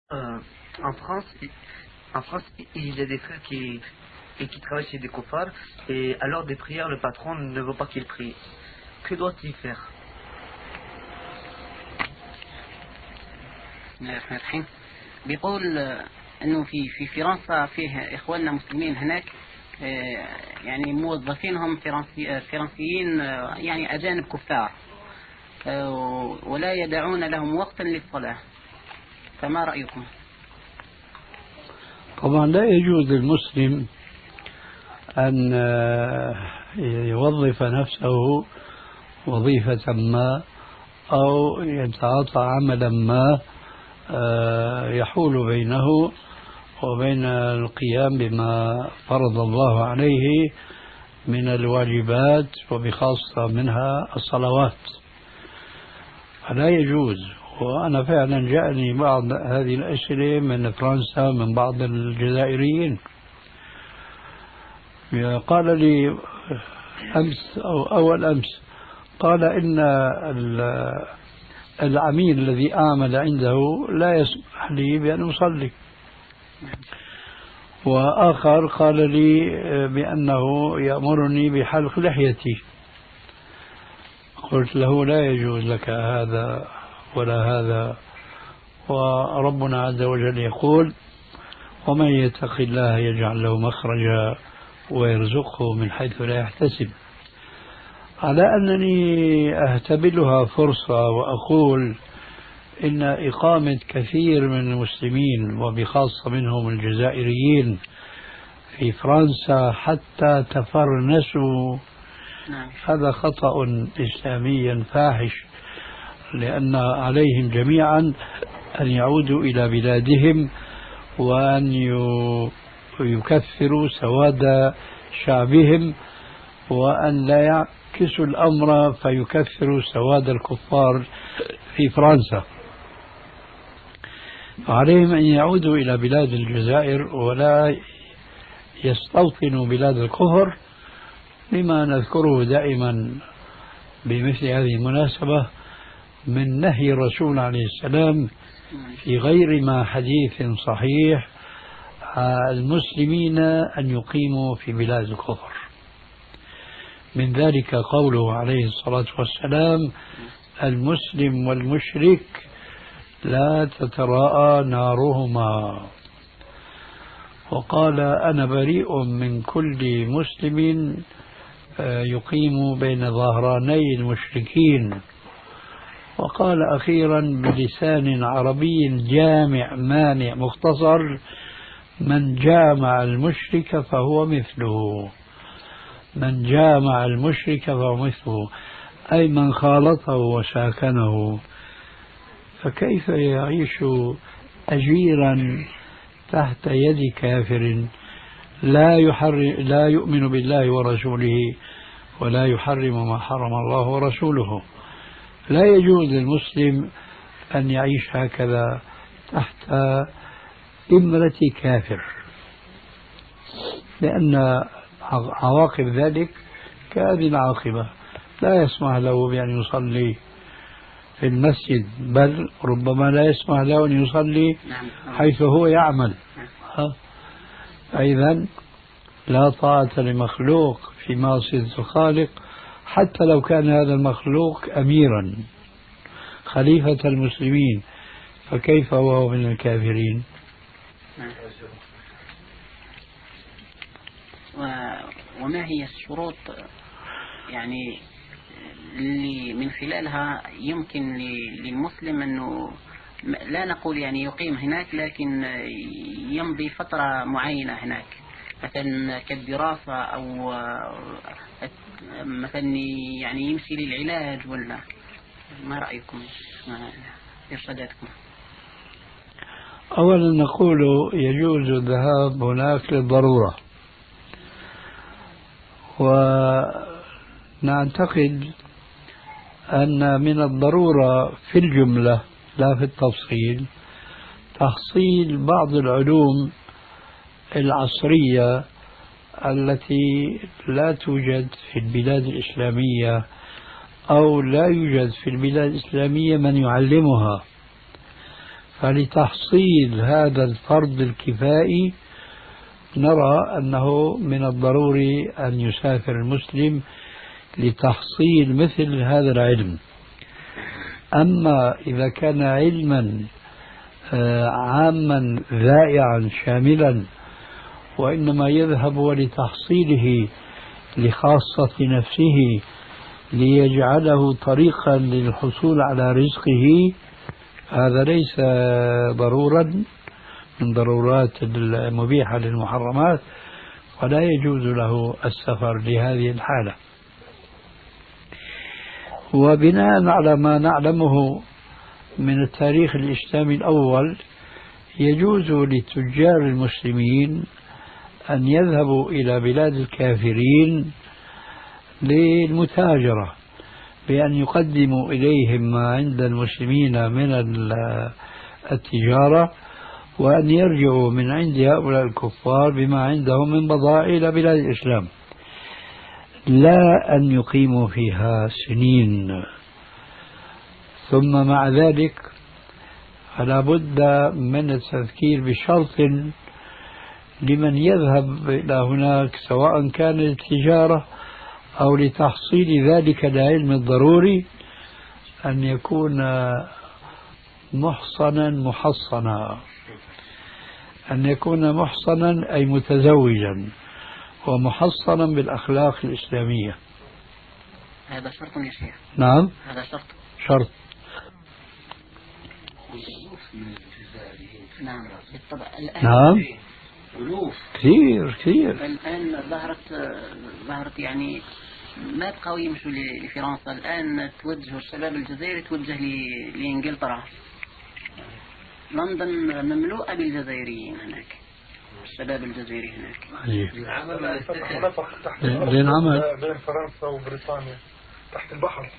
Euh, en France, en France, il y a des frères qui travaillent chez des koufars, et à l'heure des prières, le patron ne veut pas qu'ils prient. Que doit-il faire? بسم الله الرحمن الرحيم. بيقول انه في فرنسا فيه اخواننا مسلمين هناك، يعني موظفينهم فرنسيين، يعني اجانب كفار، ولا يدعون لهم وقتا للصلاة، فما رأيكم؟ طبعا لا يجوز للمسلم أن يوظف نفسه وظيفة ما أو يتعاطى عملا ما يحول بينه وبين القيام بما فرض الله عليه من الواجبات، وبخاصة منها الصلوات، فلا يجوز. وأنا فعلا جاءني بعض هذه الأسئلة من فرنسا من بعض الجزائريين، قال لي أمس أو أول أمس، قال إن العميل الذي أعمل عنده لا يسمح لي بأن أصلي. وآخر قال لي بأنه يأمرني بحلق لحيتي. قلت له لا يجوز لك هذا ولا هذا، وربنا عز وجل يقول: ومن يتق الله يجعل له مخرجا ويرزقه من حيث لا يحتسب. على أنني أهتبلها فرصة وأقول إن إقامة كثير من المسلمين وبخاصة منهم الجزائريين في فرنسا حتى تفرنسوا، هذا خطأ إسلاميا فاحش، لأن عليهم جميعا أن يعودوا إلى بلادهم وأن يكثروا سواد شعبهم، وأن لا يعكسوا الأمر فيكثروا سواد الكفار في فرنسا. عليهم أن يعودوا إلى بلاد الجزائر ولا يستوطنوا بلاد الكفر، لما نذكره دائما بمثل هذه المناسبة من نهي الرسول عليه السلام في غير ما حديث صحيح المسلمين أن يقيموا في بلاد الكفر. من ذلك قوله عليه الصلاة والسلام: المسلم والمشرك لا تتراءى نارهما. وقال: أنا بريء من كل مسلم يقيم بين ظهراني المشركين. وقال أخيرا بلسان عربي جامع مانع مختصر: من جامع المشرك فهو مثله. من جامع المشرك فهو مثله، أي من خالطه وساكنه. فكيف يعيش أجيرا تحت يد كافر لا يؤمن بالله ورسوله ولا يحرم ما حرم الله ورسوله؟ لا يجوز للمسلم أن يعيش هكذا تحت إمرة كافر، لأن عواقب ذلك كهذه العاقبة. لا يسمح له بأن يصلي في المسجد، بل ربما لا يسمح له أن يصلي حيث هو يعمل. أيضا لا طاعة لمخلوق في معصية الخالق، حتى لو كان هذا المخلوق أميرا خليفة المسلمين، فكيف هو من الكافرين؟ وما هي الشروط يعني اللي من خلالها يمكن للمسلم أنه لا نقول يعني يقيم هناك، لكن يمضي فترة معينة هناك، مثلا كالدراسة أو مثلا يعني يمشي للعلاج، ولا ما رأيكم؟ إرشاداتكم. أولا نقول يجوز الذهاب هناك للضرورة، ونعتقد أن من الضرورة في الجملة لا في التفصيل تحصيل بعض العلوم العصرية التي لا توجد في البلاد الإسلامية، أو لا يوجد في البلاد الإسلامية من يعلمها. فلتحصيل هذا الفرض الكفائي نرى أنه من الضروري أن يسافر المسلم لتحصيل مثل هذا العلم. أما إذا كان علما عاما ذائعا شاملا وإنما يذهب لتحصيله لخاصة نفسه ليجعله طريقا للحصول على رزقه، هذا ليس ضرورا من ضرورات المبيحة للمحرمات، ولا يجوز له السفر لهذه الحالة. وبناء على ما نعلمه من التاريخ الإسلامي الأول، يجوز للتجار المسلمين أن يذهبوا إلى بلاد الكافرين للمتاجرة، بأن يقدموا إليهم ما عند المسلمين من التجارة، وأن يرجعوا من عند هؤلاء الكفار بما عندهم من بضائع إلى بلاد الإسلام، لا أن يقيموا فيها سنين. ثم مع ذلك فلا بد من التذكير بشرط لمن يذهب إلى هناك، سواء كان للتجارة أو لتحصيل ذلك العلم الضروري، أن يكون محصنا. أن يكون محصنا أي متزوجا ومحصنا بالأخلاق الإسلامية. هذا شرط يا شيخ. نعم هذا شرط. نعم بالطبع. نعم كثير. الآن ظهرت يعني ما بقوا يمشوا لفرنسا، الآن توجه الشباب الجزائري توجه لإنجلترا. لندن مملوءة بالجزائريين هناك، الشباب الجزائري هناك. لين عمل بين فرنسا وبريطانيا تحت البحر.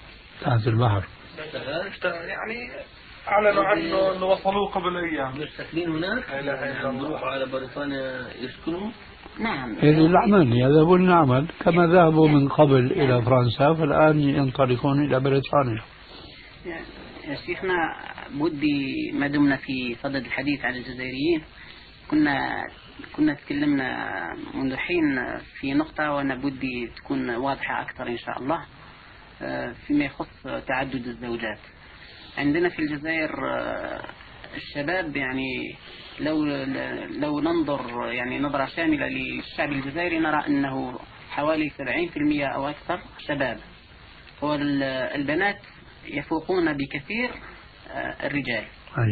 يعني أعلنوا عنه أنه وصلوه قبل أيام. مستقبلين هناك يروحوا على بريطانيا يسكنوا. نعم. العمل يذهبون العمل كما ذهبوا من قبل إلى فرنسا، فالآن ينطلقون إلى بريطانيا. يا شيخنا بدي ما دمنا في صدد الحديث عن الجزائريين، كنا تكلمنا منذ حين في نقطة وأنا بدي تكون واضحة أكثر إن شاء الله فيما يخص تعدد الزوجات. عندنا في الجزائر الشباب يعني لو ننظر يعني نظرة شاملة للشعب الجزائري نرى أنه حوالي 70% أو أكثر شباب، والبنات يفوقون بكثير الرجال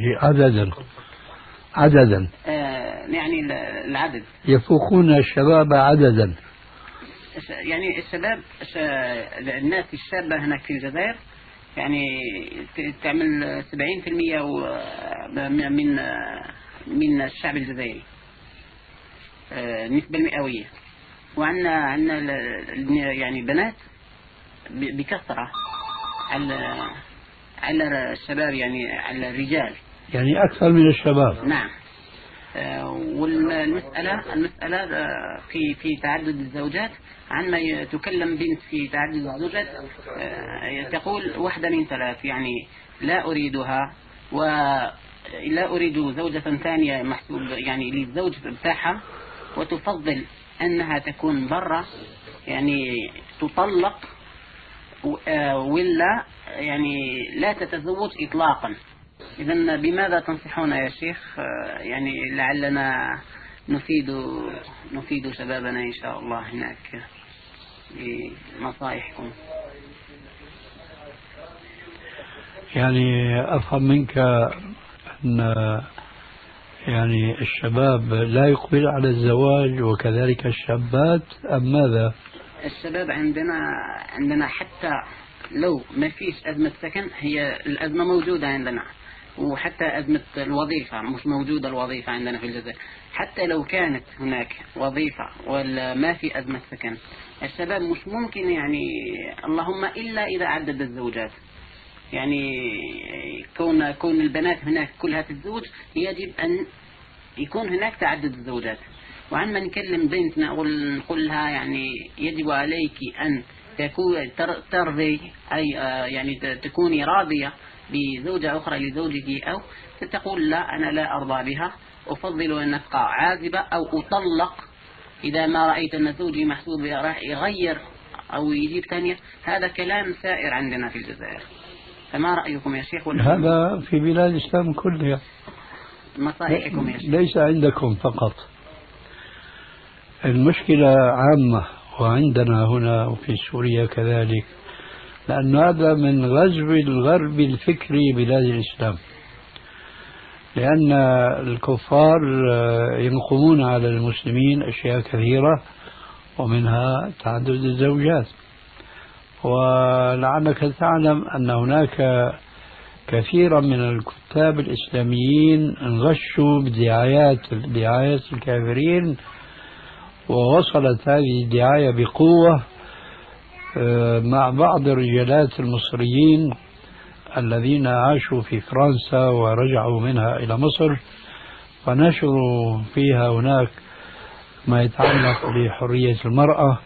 عددا يعني العدد يفوقون الشباب عددا. يعني الشباب الناس الشابة هناك في الجزائر يعني تعمل 70% من الشعب الجزائري النسبة المئوية. وعندنا يعني بنات بكثرة على الشباب، يعني على الرجال، يعني أكثر من الشباب. نعم. والمسألة في تعدد الزوجات، عندما تكلم بنت في تعدد الزوجات تقول واحدة من ثلاث، يعني لا أريدها ولا أريد زوجة ثانية محسوب يعني للزوج بتاعها، وتفضل أنها تكون برا يعني تطلق ولا يعني لا تتزوج إطلاقا. إذن بماذا تنصحون يا شيخ؟ يعني لعلنا نفيد شبابنا إن شاء الله هناك بنصائحكم. يعني أفهم منك أن يعني الشباب لا يقبل على الزواج وكذلك الشابات، أم ماذا؟ الشباب عندنا حتى لو ما فيش أزمة سكن، هي الأزمة موجودة عندنا، وحتى أزمة الوظيفة مش موجودة الوظيفة عندنا في الجزائر. حتى لو كانت هناك وظيفة ولا ما في أزمة سكن، الشباب مش ممكن يعني اللهم إلا إذا عدد الزوجات. يعني كون البنات هناك كلها تتزوج، يجب أن يكون هناك تعدد الزوجات. وعندما نكلم بنتنا ونقول لها يعني يجب عليك أن ترضي أي يعني تكوني راضية بزوجة أخرى لزوجه، أو تقول لا أنا لا أرضى بها، أفضل أن أبقى عازبة أو أطلق إذا ما رأيت أن زوجي محسوب راح يغير أو يجيب ثانية. هذا كلام سائر عندنا في الجزائر، فما رأيكم يا شيخ؟ هذا في بلاد الإسلام كلها، نصائحكم يا شيخ. ليس عندكم فقط، المشكلة عامة وعندنا هنا وفي سوريا كذلك، لأن هذا من غزو الغرب الفكري بلاد الإسلام، لأن الكفار ينقمون على المسلمين أشياء كثيرة ومنها تعدد الزوجات. ولعلك تعلم أن هناك كثيرا من الكتاب الإسلاميين انغشوا بدعايات الكافرين، ووصلت هذه الدعاية بقوة مع بعض الرجالات المصريين الذين عاشوا في فرنسا ورجعوا منها إلى مصر، فنشروا فيها هناك ما يتعلق بحرية المرأة،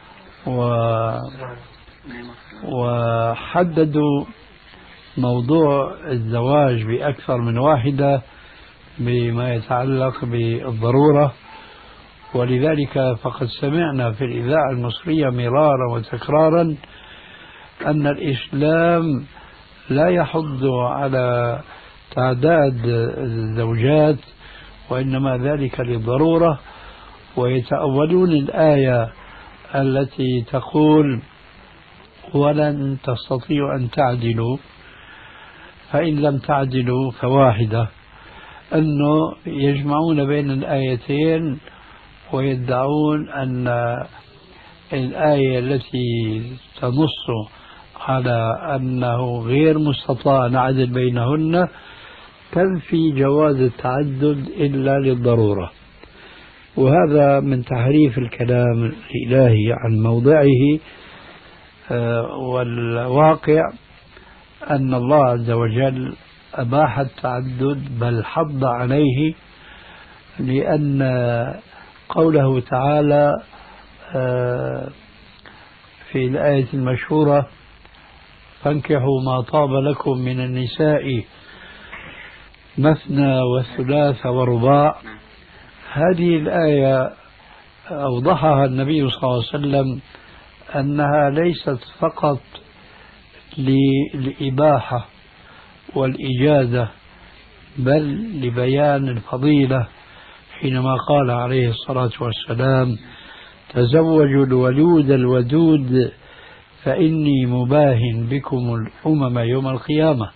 وحددوا موضوع الزواج بأكثر من واحدة بما يتعلق بالضرورة. ولذلك فقد سمعنا في الإذاعة المصرية مرارا وتكرارا أن الإسلام لا يحض على تعداد الزوجات، وإنما ذلك للضرورة، ويتأولون الآية التي تقول ولن تستطيعوا أن تعدلوا فإن لم تعدلوا فواحدة، أنه يجمعون بين الآيتين ويدعون أن الآية التي تنص على أنه غير مستطاع نعدل بينهن تنفي جواز التعدد إلا للضرورة. وهذا من تحريف الكلام الإلهي عن موضعه، والواقع أن الله عز وجل أباح التعدد بل حض عليه، لأن قوله تعالى في الآية المشهورة فانكحوا ما طاب لكم من النساء مثنى وثلاث ورباع، هذه الآية أوضحها النبي صلى الله عليه وسلم أنها ليست فقط للإباحة والإجازة بل لبيان الفضيلة، حينما قال عليه الصلاة والسلام تزوجوا الولود الودود فإني مباهن بكم الأمم يوم القيامة.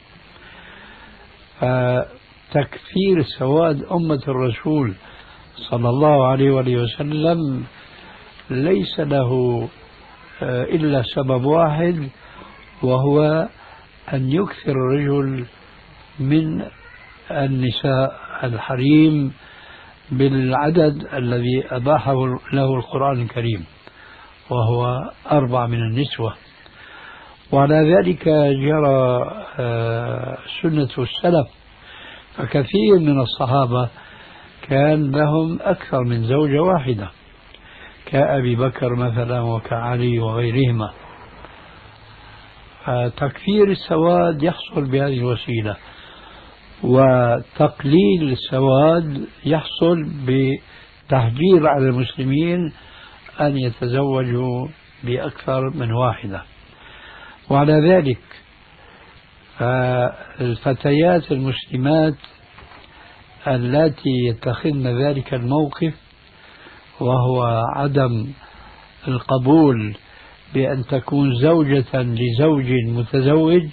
فتكثير سواد أمة الرسول صلى الله عليه وآله وسلم ليس له إلا سبب واحد، وهو أن يكثر الرجل من النساء الحريم بالعدد الذي أباحه له القرآن الكريم، وهو 4 من النسوة. وعلى ذلك جرى سنة السلف، فكثير من الصحابة كان لهم أكثر من زوجة واحدة كأبي بكر مثلا وكعلي وغيرهما. فتكثير السواد يحصل بهذه الوسيلة، وتقليل السواد يحصل بتحجير على المسلمين أن يتزوجوا بأكثر من واحدة. وعلى ذلك الفتيات المسلمات التي يتخذن ذلك الموقف، وهو عدم القبول بأن تكون زوجة لزوج متزوج،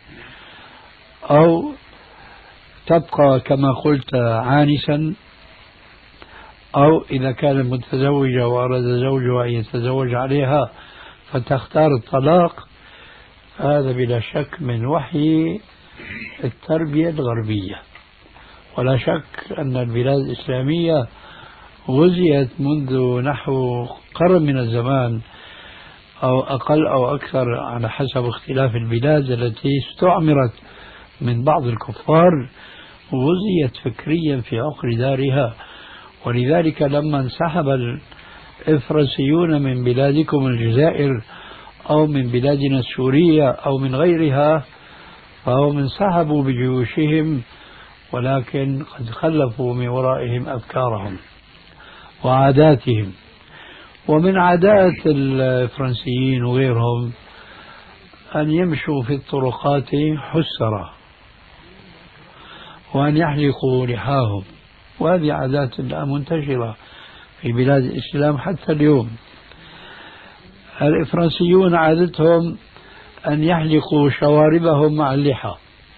أو تبقى كما قلت عانسا، أو إذا كانت متزوجة وأراد زوجها أن يتزوج عليها فتختار الطلاق، هذا بلا شك من وحي التربية الغربية. ولا شك أن البلاد الإسلامية غزيت منذ نحو قرن من الزمان أو أقل أو أكثر على حسب اختلاف البلاد التي استعمرت من بعض الكفار، غزيت فكريا في عقر دارها. ولذلك لما انسحب الإفرنسيون من بلادكم الجزائر أو من بلادنا السورية أو من غيرها، فهم انسحبوا بجيوشهم، ولكن قد خلفوا من ورائهم أفكارهم وعاداتهم. ومن عادات الفرنسيين وغيرهم أن يمشوا في الطرقات حسرة وأن يحلقوا لحاهم، وهذه عادات الآن منتشرة في بلاد الإسلام حتى اليوم. الفرنسيون عادتهم أن يحلقوا شواربهم مع اللحى،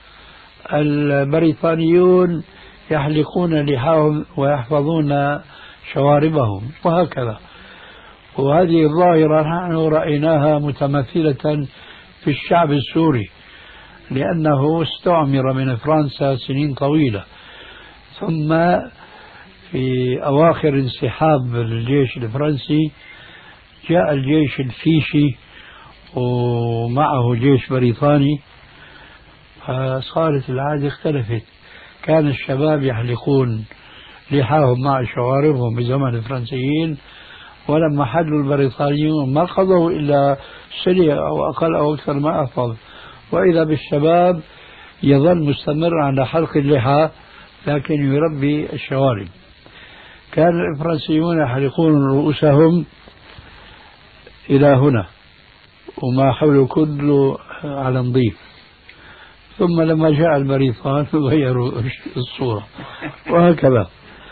البريطانيون يحلقون لحاهم ويحفظون شواربهم، وهكذا. وهذه الظاهرة نحن رأيناها متمثلة في الشعب السوري، لأنه استعمر من فرنسا سنين طويلة، ثم في أواخر انسحاب الجيش الفرنسي جاء الجيش الفيشي ومعه جيش بريطاني، فصارت العادة اختلفت. كان الشباب يحلقون لحاهم مع شواربهم بزمن الفرنسيين، ولما حلوا البريطانيون ما قضوا إلا سنة أو أقل أو أكثر ما أحفظ، وإذا بالشباب يظل مستمر على حلق اللحى لكن يربي الشوارب. كان الفرنسيون يحلقون رؤوسهم إلى هنا وما حوله كله على نظيف، ثم لما جاء البريطان غيروا الصورة، وهكذا.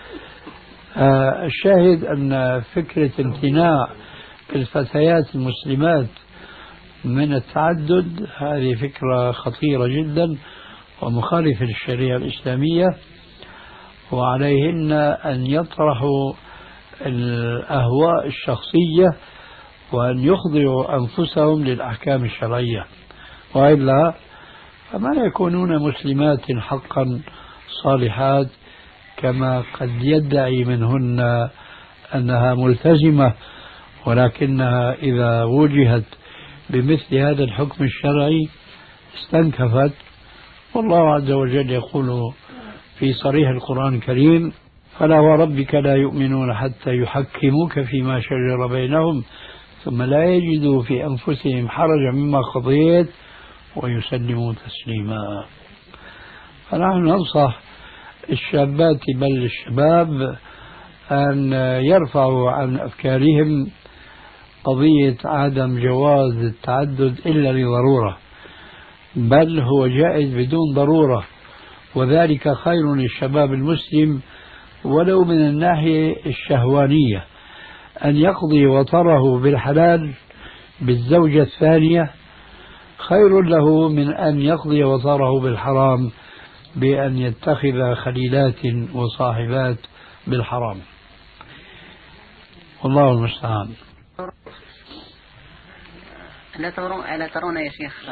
الشاهد أن فكرة امتناع الفتيات المسلمات من التعدد هذه فكرة خطيرة جدا ومخالفة للشريعة الإسلامية، وعليهن أن يطرحوا الأهواء الشخصية وأن يخضعوا أنفسهم للأحكام الشرعية، وإلا فما يكونون مسلمات حقا صالحات كما قد يدعي منهن أنها ملتزمة، ولكنها إذا وجهت بمثل هذا الحكم الشرعي استنكفت. والله عز وجل يقول في صريح القرآن الكريم: فلا وربك لا يؤمنون حتى يحكموك فيما شجر بينهم ثم لا يجدوا في أنفسهم حرجا مما قضيت ويسلموا تسليما. فنحن ننصح الشابات بل الشباب أن يرفعوا عن أفكارهم قضية عدم جواز التعدد إلا لضرورة، بل هو جائز بدون ضرورة، وذلك خير للشباب المسلم ولو من الناحية الشهوانية. أن يقضي وطره بالحلال بالزوجة الثانية خير له من أن يقضي وطره بالحرام بأن يتخذ خليلات وصاحبات بالحرام. والله المستعان. ألا ترون يا شيخ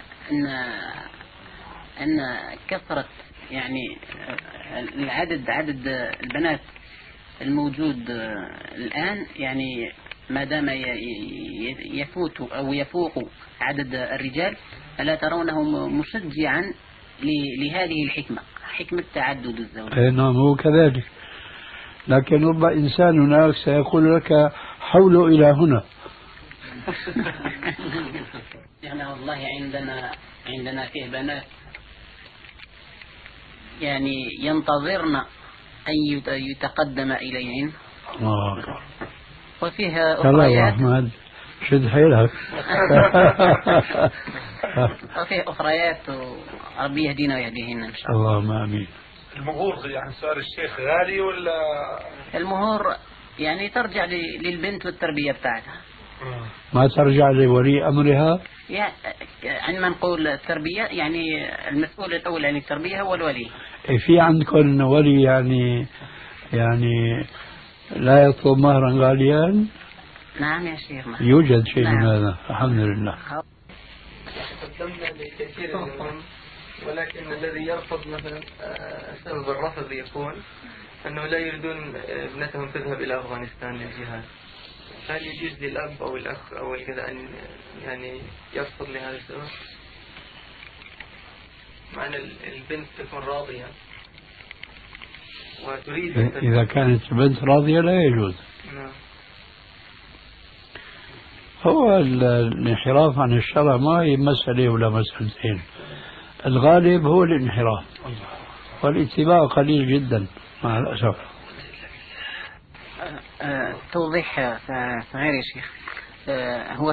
أن كثرة يعني عدد البنات الموجود الآن يعني ما دام يفوت أو يفوق عدد الرجال، ألا ترونه مشجعا لهذه الحكمة، حكمة تعدد الزوجات؟ نعم هو كذلك، لكن رب إنسان هناك سيقول لك حولوا إلى هنا. يعني والله عندنا فيه بنات يعني ينتظرن أن يتقدم إليهن، وفيها أخريات شد حيلك. وفيه أخريات وربي يهدينا ويهديهن إن شاء الله. اللهم آمين. المهور يعني سؤال الشيخ غالي ولا؟ المهور يعني ترجع للبنت والتربية بتاعتها، ما ترجع لولي أمرها. عندما نقول التربية يعني المسؤول الأول عن التربية هو الولي. في عندكم ولي يعني لا يطلب مهرا غاليا؟ نعم يا شيخ. يوجد شيء من هذا الحمد لله. قدمنا لكثير منهم، ولكن الذي يرفض مثلا سبب الرفض يكون أنه لا يريدون ابنتهم تذهب إلى أفغانستان للجهاد. هل يجوز للأب أو الأخ أو كذا أن يعني يرفض لهذا السبب؟ مع أن البنت تكون راضية وتريد. إذا كانت البنت راضية لا يجوز. نعم. هو الانحراف عن الشرع ما هي مسألة ولا مسألتين. الغالب هو الانحراف والاتباع قليل جدا مع الأسف. توضيح صغير يا شيخ. هو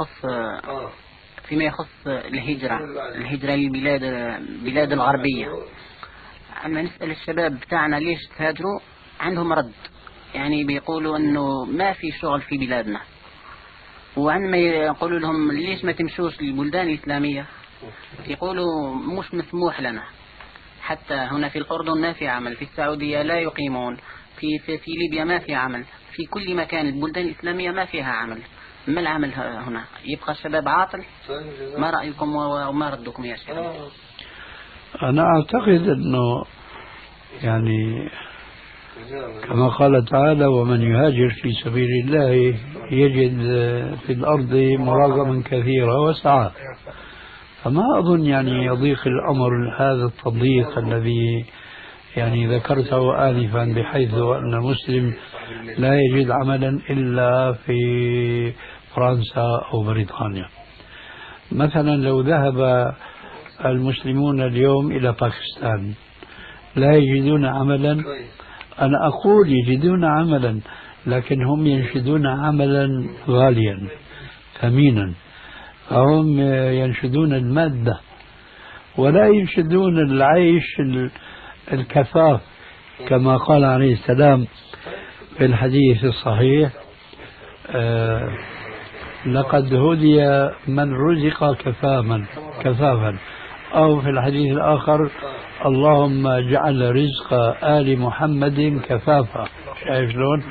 فيما يخص الهجرة للبلاد الغربية، أما نسأل الشباب بتاعنا ليش تهاجروا، عندهم رد، يعني بيقولوا أنه ما في شغل في بلادنا، وعندما يقولوا لهم ليش ما تمشوش للبلدان الإسلامية يقولوا مش مسموح لنا، حتى هنا في الأردن ما في عمل، في السعودية لا يقيمون، في ليبيا ما في عمل، في كل مكان البلدان الإسلامية ما فيها عمل. ما العمل هنا؟ يبقى الشباب عاطل؟ ما رأيكم وما ردكم يا شيخ؟ أنا أعتقد أنه يعني كما قال تعالى ومن يهاجر في سبيل الله يجد في الأرض مراغما كثيرا وسعة، فما أظن يعني يضيق الأمر هذا التضييق الذي يعني ذكرته آنفا، بحيث أن المسلم لا يجد عملا إلا في فرنسا أو بريطانيا. مثلا لو ذهب المسلمون اليوم إلى باكستان لا يجدون عملا؟ أنا أقول يجدون عملا، لكن هم ينشدون عملا غاليا ثمينا، فهم ينشدون المادة ولا ينشدون العيش الكفاف، كما قال عليه السلام في الحديث الصحيح لقد هدي من رزق كفافا، أو في الحديث الآخر اللهم اجعل رزق آل محمد كفافا. شايف شلون؟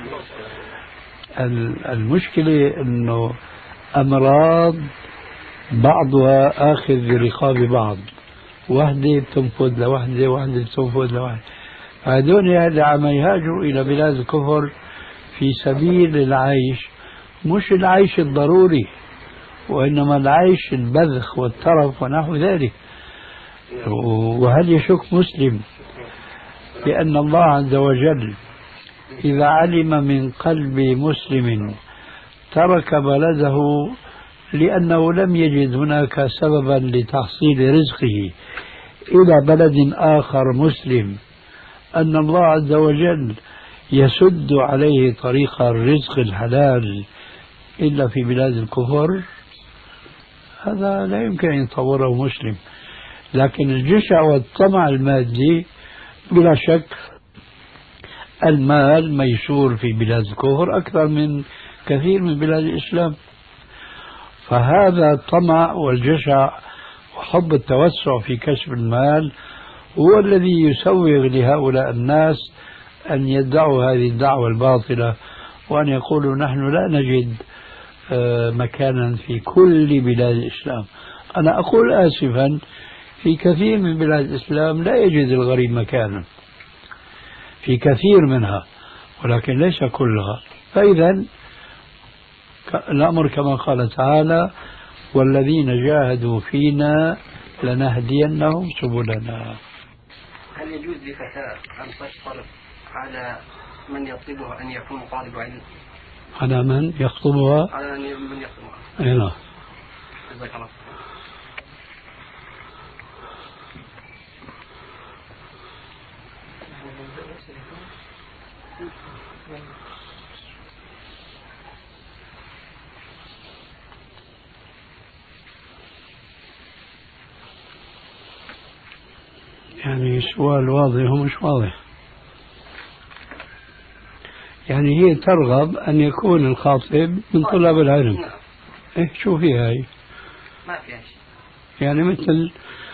المشكلة أنه أمراض بعضها آخذ برقاب بعض، وحدة بتنفذ لوحدة، وحدة بتنفذ لوحدة. هذول اللي عم يهاجروا إلى بلاد الكفر في سبيل العيش، مش العيش الضروري، وإنما العيش البذخ والترف ونحو ذلك. وهل يشك مسلم بأن الله عز وجل إذا علم من قلب مسلم ترك بلده لأنه لم يجد هناك سببا لتحصيل رزقه إلى بلد آخر مسلم، أن الله عز وجل يسد عليه طريق الرزق الحلال إلا في بلاد الكفر؟ هذا لا يمكن أن يتصوره مسلم. لكن الجشع والطمع المادي بلا شك المال ميسور في بلاد الكفر أكثر من كثير من بلاد الإسلام، فهذا الطمع والجشع وحب التوسع في كسب المال هو الذي يسوغ لهؤلاء الناس أن يدعوا هذه الدعوة الباطلة، وأن يقولوا نحن لا نجد مكانا في كل بلاد الإسلام. أنا أقول آسفا في كثير من بلاد الإسلام لا يجد الغريب مكانا، في كثير منها، ولكن ليس كلها. فإذا الأمر كما قال تعالى والذين جاهدوا فينا لنهدينهم سبلنا. هل يجوز لفتاة أن تشترط على من يطلبها أن يكون طالب علم؟ على من يخطبها؟ على من يخطبها. أي نعم. جزاك الله. يعني سؤال واضح ومش واضح. يعني هي ترغب أن يكون الخاطب من طلاب العلم. إيه شو فيها هي؟ ما فيها شيء. يعني مثل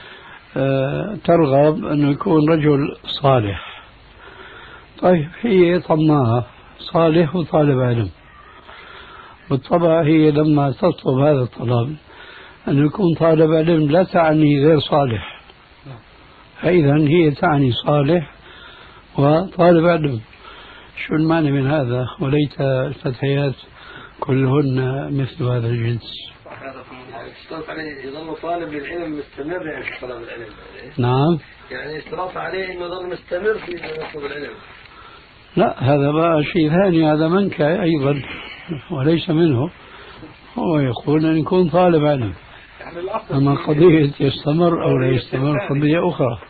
ترغب أنه يكون رجل صالح. طيب هي طماعة، صالح وطالب علم، بالطبع هي لما تطلب هذا الطلب أن يكون طالب علم لا تعني غير صالح، فإذا هي تعني صالح وطالب علم. شو المعنى من هذا؟ وليت الفتيات كلهن مثل هذا الجنس. اشترط عليه يظل طالب للعلم مستمر يعني في طلب العلم. نعم. يعني اشترط عليه انه يظل مستمر في طلب العلم. لا هذا بقى شيء ثاني، هذا منكر أيضا وليس منه. هو يقول أن يكون طالب علم. يعني الأصل أما قضية يستمر أو لا يستمر قضية أخرى.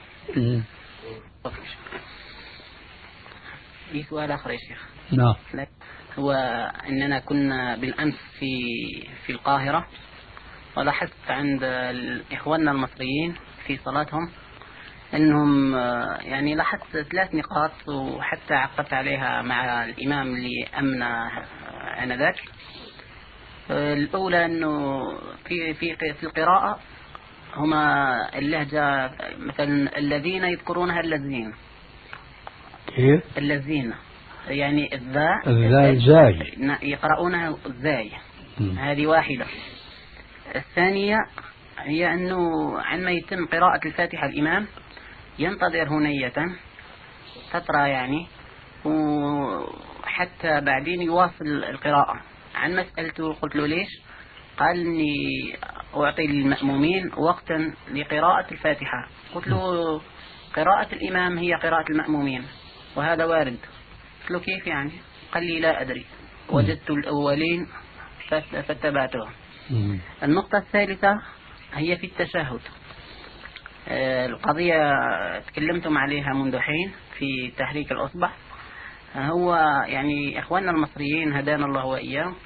في سؤال آخر يا شيخ. نعم. هو أننا كنا بالأمس في القاهرة، ولاحظت عند إخواننا المصريين في صلاتهم أنهم يعني لاحظت 3 نقاط، وحتى عقدت عليها مع الإمام اللي أمنى آنذاك. الأولى أنه في القراءة هما اللهجة، مثلا الذين يذكرونها اللذين. كيف؟ اللذين يعني الذال زاي، يقرؤونها زاي. هذه واحدة. الثانية هي أنه عندما يتم قراءة الفاتحة الإمام ينتظر هنية فترة يعني، وحتى بعدين يواصل القراءة. عن مسألته قلت له ليش؟ قال إني أعطي للمأمومين وقتا لقراءة الفاتحة. قلت له قراءة الإمام هي قراءة المأمومين، وهذا وارد. قلت له كيف يعني؟ قال لي لا أدري، وجدت الأولين فاتبعتهم. النقطة الثالثة هي في التشهد. القضية تكلمتم عليها منذ حين في تحريك الأصبع. هو يعني إخواننا المصريين هدانا الله وإياهم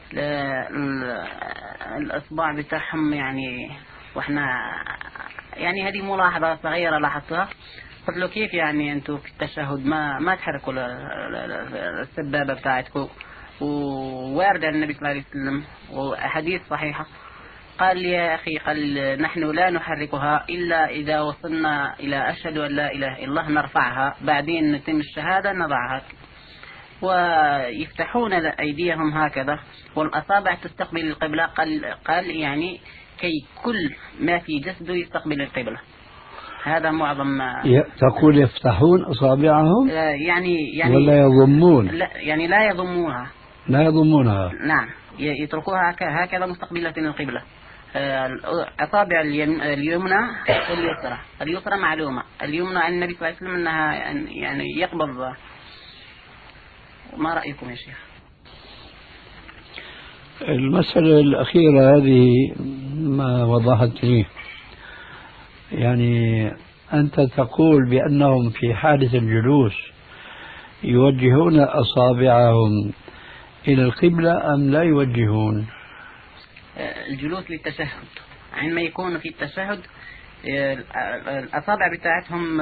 الأصبع بتاعهم يعني، وإحنا يعني هذه ملاحظة صغيرة لاحظتها. قلت له كيف يعني أنتم في التشهد ما تحركوا السبابة بتاعتكم، ووارد النبي صلى الله عليه وسلم وأحاديث صحيحة. قال لي يا أخي، قال نحن لا نحركها إلا إذا وصلنا إلى أشهد أن لا إله إلا الله نرفعها، بعدين نتم الشهادة نضعها. ويفتحون أيديهم هكذا والأصابع تستقبل القبلة. قال يعني كي كل ما في جسده يستقبل القبلة. هذا معظم ما تقول يفتحون أصابعهم يعني ولا يضمون؟ لا يعني لا يضمونها. لا يضمونها. نعم، يتركوها هكذا مستقبلة للقبلة. أصابع اليمنى واليسرى. اليسرى معلومة، اليمنى عن النبي صلى الله عليه وسلم أنها يعني يقبض. ما رأيكم يا شيخ؟ المسألة الأخيرة هذه ما وضحت لي، يعني أنت تقول بأنهم في حالة الجلوس يوجهون أصابعهم إلى القبلة أم لا يوجهون؟ الجلوس للتشهد، عندما يكون في التشهد الأصابع بتاعتهم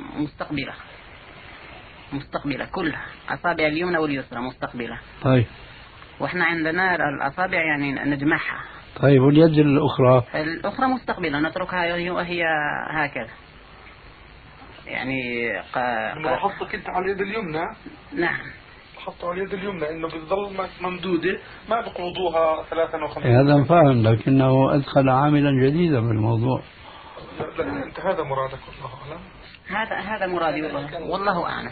مستقبلة كلها، أصابع اليمنى واليسرى مستقبلة. طيب. وإحنا عندنا الأصابع يعني نجمعها. طيب واليد الأخرى؟ الأخرى مستقبلة نتركها وهي هكذا يعني. لاحظتك أنت على اليد اليمنى؟ نعم، حطوا على اليد اليمنى إنه بتظل ممدودة ما بقبضوها 53. هذا فاهم، لكنه أدخل عاملا جديدا في الموضوع. لا أنت هذا مرادك والله أعلم. هذا مرادي والله أعلم.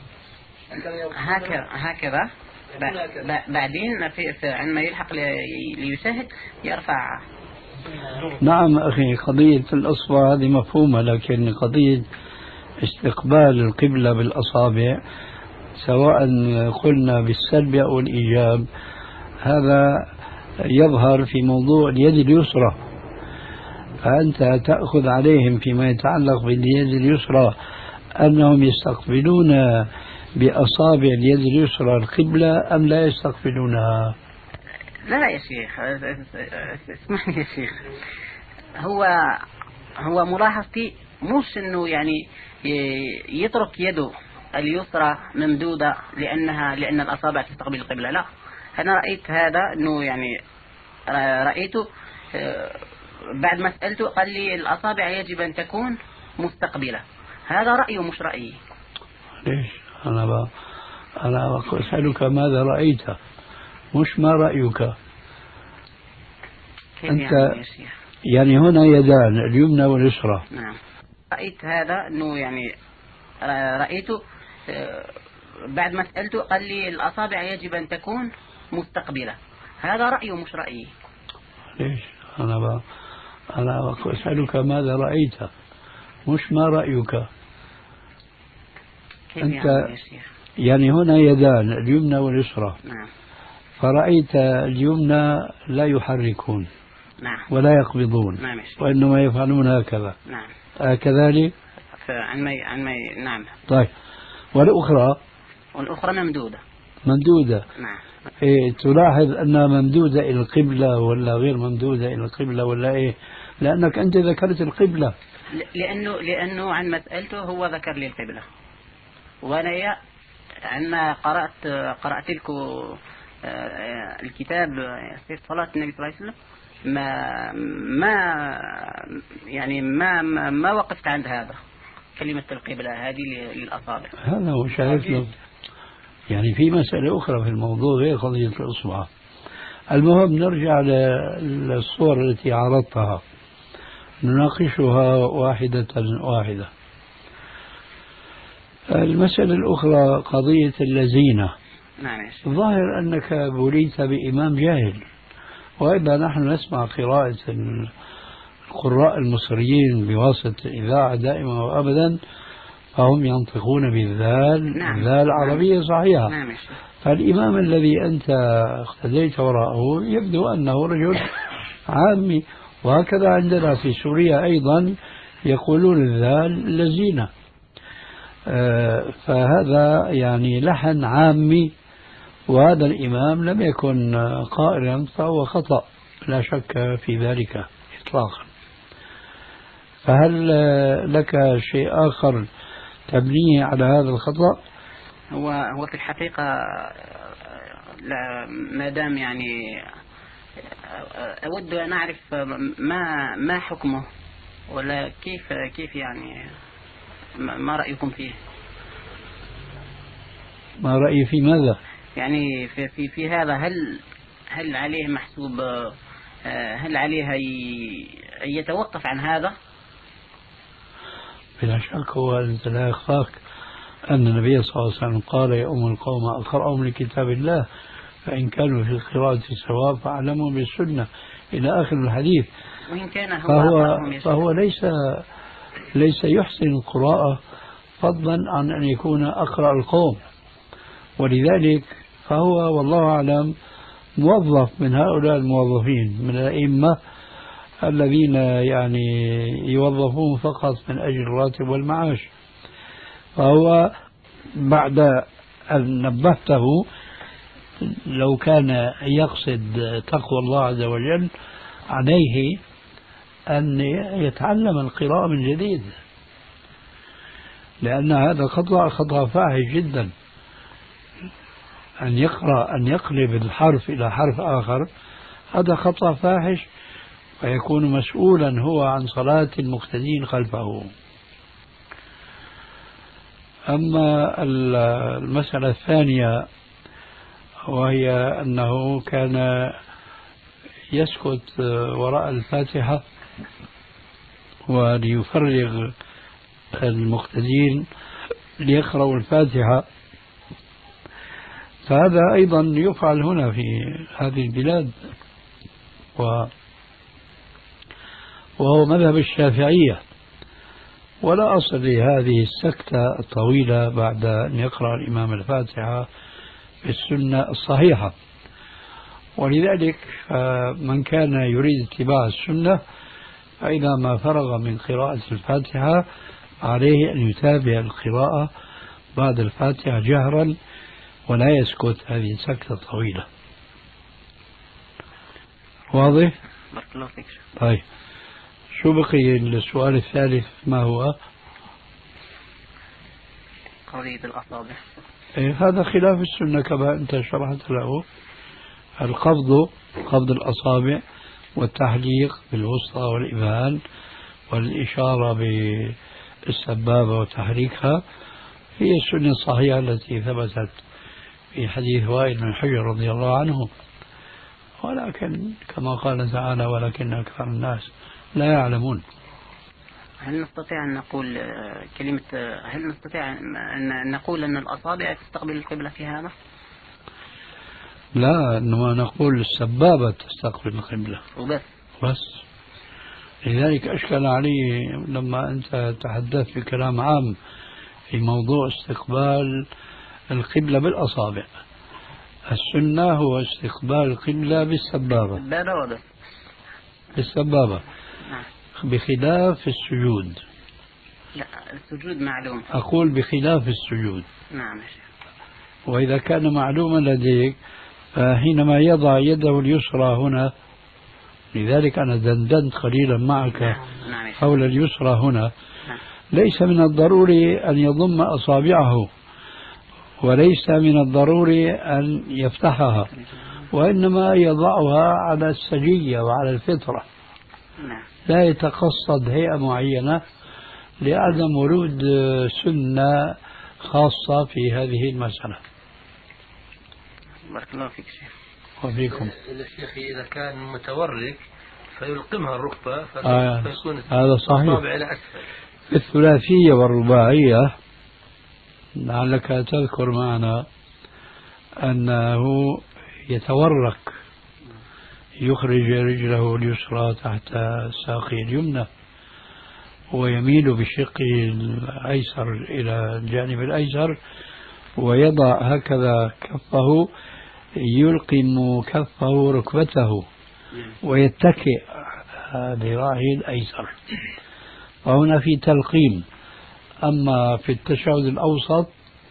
هكذا بعدين عندما يلحق ليشاهد يرفع. نعم أخي، قضية الأصبع هذه مفهومة، لكن قضية استقبال القبلة بالأصابع سواء قلنا بالسلب أو الإيجاب هذا يظهر في موضوع اليد اليسرى. فأنت تأخذ عليهم فيما يتعلق باليد اليسرى أنهم يستقبلون بأصابع اليد اليسرى القبلة أم لا يستقبلونها؟ لا يا شيخ، اسمعني يا شيخ، هو ملاحظتي مش انه يعني يترك يده اليسرى ممدودة لأن الأصابع تستقبل القبلة. لا، أنا رأيت هذا أنه يعني رأيته بعد ما سألته قال لي الأصابع يجب أن تكون مستقبلة. هذا رأيه مش رأيي. ليش؟ أنا أسألك ماذا رأيت مش ما رأيك أنت. يعني هنا يدان اليمنى واليسرى. نعم، رأيت هذا أنه يعني رأيته بعد ما سألته قال لي الأصابع يجب أن تكون مستقبلة. هذا رأيه مش رأيي. ليش؟ أنا أسألك ماذا رأيت مش ما رأيك أنت. يعني هنا يدان اليمنى واليسرى. نعم. فرأيت اليمنى لا يحركون. نعم. ولا يقبضون. نعم. وإنما يفعلون هكذا. نعم. كذلك. نعم. طيب، والأخرى ممدودة. نعم. إيه، تلاحظ أنها ممدودة إلى القبلة ولا غير ممدودة إلى القبلة ولا إيه؟ لأنك أنت ذكرت القبلة. لأنه عن مسألته هو ذكر لي القبلة، وأنا عندما قرأت لكم الكتاب في صلاة النبي صلى الله عليه وسلم ما وقفت عند هذا، كلمة القبلة هذه للأصابع. هذا هو شايف له. يعني في مسألة أخرى في الموضوع غير قضية الإصبع. المهم نرجع للصور التي عرضتها نناقشها واحدة واحدة. المسألة الأخرى قضية اللزينة. نعم. الظاهر أنك بليت بإمام جاهل، وإذا نحن نسمع قراءة القراء المصريين بواسطة الإذاعة دائما وأبدا فهم ينطقون بالذال. نعم. ذال عربية صحيحة. نعم. فالإمام الذي أنت اقتديت وراءه يبدو أنه رجل عامي، وهكذا عندنا في سوريا أيضا يقولون الذال لزينة. فهذا يعني لحن عامي، وهذا الإمام لم يكن قائلا، فهو خطأ لا شك في ذلك إطلاقا. فهل لك شيء آخر تبنيه على هذا الخطأ؟ هو في الحقيقة ما دام يعني أود أن أعرف ما حكمه، ولا كيف يعني ما رأيكم فيه؟ ما رأيي في ماذا؟ يعني في هذا هل عليه محسوب، هل عليه أن يتوقف عن هذا؟ بلا شك. هو أنت لا يخفاك أن النبي صلى الله عليه وسلم قال: يؤم القوم أقرأهم لكتاب الله فإن كانوا في القراءة سواء فأعلمهم بالسنة إلى آخر الحديث. وإن كان فهو ليس يحسن القراءة فضلا عن أن يكون أقرأ القوم، ولذلك فهو والله أعلم موظف من هؤلاء الموظفين من الأئمة الذين يعني يوظفون فقط من أجل الراتب والمعاش. فهو بعد أن نبهته لو كان يقصد تقوى الله عز وجل عليه أن يتعلم القراءة من جديد، لأن هذا خطأ فاحش جدا. أن يقلب الحرف إلى حرف آخر، هذا خطأ فاحش، فيكون مسؤولا هو عن صلاة المقتدين خلفه. أما المسألة الثانية وهي أنه كان يسكت وراء الفاتحة وليفرغ المقتدين ليقرأوا الفاتحة، فهذا أيضا يفعل هنا في هذه البلاد، وهو مذهب الشافعية. ولا أصل لهذه السكتة الطويلة بعد أن يقرأ الإمام الفاتحة في السنة الصحيحة. ولذلك من كان يريد اتباع السنة فإذا ما فرغ من قراءة الفاتحة عليه أن يتابع القراءة بعد الفاتحة جهرا ولا يسكت هذه السكتة الطويلة. واضح؟ طيب، شو بقي السؤال الثالث؟ ما هو؟ قضية الأصابع. هذا خلاف السنة كما أنت شرحت له. قبض الأصابع والتحليق بالوسطى والإبهام والإشارة بالسبابة وتحريكها هي السنة الصحيحة التي ثبتت في حديث وائل بن حجر رضي الله عنه. ولكن كما قال تعالى: ولكن أكثر الناس لا يعلمون. هل نستطيع أن نقول هل نستطيع أن نقول أن الأصابع تستقبل القبلة في هذا؟ لا، إنما نقول السبابة تستقبل القبلة بس. لذلك أشكل علي لما أنت تحدثت بكلام عام في موضوع استقبال القبلة بالأصابع. السنة هو استقبال القبلة بالسبابة. السبابة نعم. بخلاف السجود. لا السجود معلوم. أقول بخلاف السجود. نعم يا شيخ. وإذا كان معلوما لديك فحينما يضع يده اليسرى هنا، لذلك أنا دندنت قليلا معك نعم. حول اليسرى هنا. نعم. ليس من الضروري أن يضم أصابعه، وليس من الضروري أن يفتحها، وإنما يضعها على السجية وعلى الفطرة. نعم. لا يتقصد هيئة معينة لعدم ورود سنة خاصة في هذه المسألة. بارك الله فيك شيخ. وفيكم. الشيخ إذا كان متورك فيلقمها الركبة فيكون هذا صحيح. الصابع إلى أسفل. في الثلاثية والرباعية لعلك تذكر معنا أنه يتورك، يخرج رجله اليسرى تحت ساقه اليمنى ويميل بشقه الأيسر إلى الجانب الأيسر ويضع هكذا كفه، يلقم كفه ركبته ويتكئ ذراعه الأيسر، وهنا في تلقيم. أما في التشهد الأوسط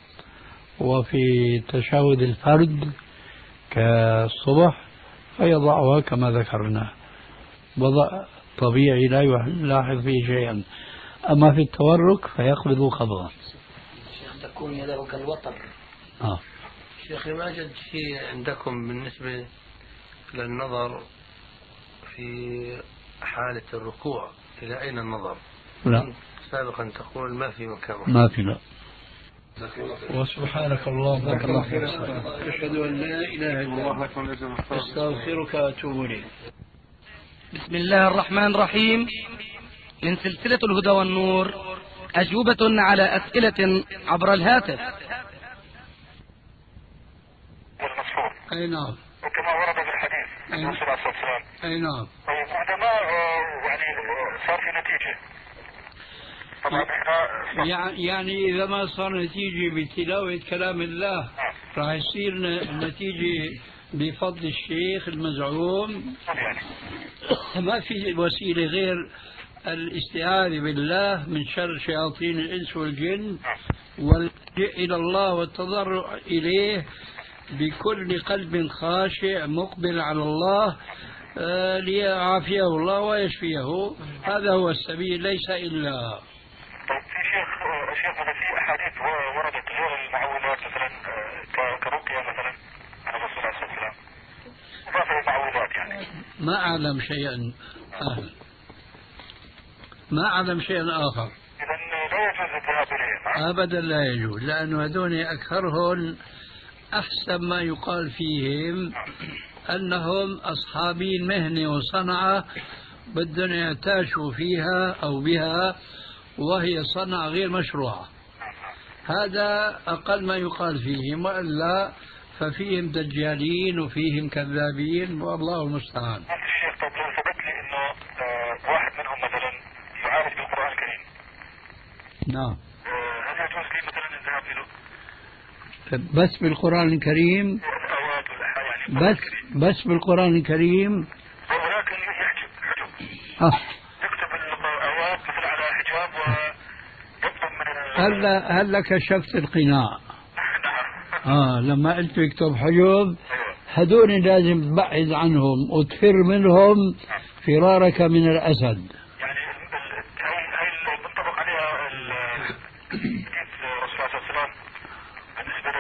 وفي تشهد الفرد كالصبح فيضعها كما ذكرنا وضع طبيعي لا يلاحظ فيه شيئا. أما في التورك فيقبض قبضا. تكون يده كالوتر. شيخ ما يوجد شيء عندكم بالنسبة للنظر في حالة الركوع؟ إلى أين النظر؟ لا. سابقا تقول ما في مكان. ما في. لا. وسبحانك اللهم وبحمدك أشهد أن لا إله إلا أنت أستغفرك وأتوب إليك. بسم الله الرحمن الرحيم. من سلسلة الهدى والنور أجوبة على أسئلة عبر الهاتف. أي نعم. وكما ورد في الحديث الرسول صلى الله عليه وسلم. أي نعم. وعندما يعني صار في نتيجة طبعا احنا يعني إذا ما صار نتيجة بتلاوة كلام الله راح يصير نتيجة بفضل الشيخ المزعوم. ما في وسيلة غير الاستعاذة بالله من شر شياطين الإنس والجن واللجوء إلى الله والتضرع إليه بكل قلب خاشع مقبل على الله ليعافيه الله ويشفيه. هذا هو السبيل، ليس إلا. طيب في شيخ مثلا في أحاديث وردت غير المعوذات مثلا كرقية مثلا عن الرسول صلى الله عليه وسلم وما المعوذات يعني. ما أعلم شيئا آخر. ما أعلم شيئا آخر. إذا لا يجوز الذهاب إليهم. أبدا لا يجوز، لأن هذول أكثرهم أحسن ما يقال فيهم أنهم أصحابي المهنة وصنعة بدهم يعتاشوا فيها أو بها، وهي صنعة غير مشروعة. هذا أقل ما يقال فيهم، وإلا ففيهم دجالين وفيهم كذابين والله المستعان. الشيخ طب لو ثبت لي إنه واحد منهم مثلا يعالج بالقرآن الكريم. نعم. هل يجوز لي مثلا الذهاب له؟ بس بالقرآن الكريم؟ بس بالقرآن الكريم؟ ولكن يحجب حجب. يكتب الآيات مثل على حجاب ويطلب من هلا كشفت القناع. لما قلت يكتب حجب هذول لازم تبعد عنهم وتفر منهم فرارك من الأسد. يعني هاي منطبق عليها حديث الرسول صلى الله عليه وسلم بالنسبة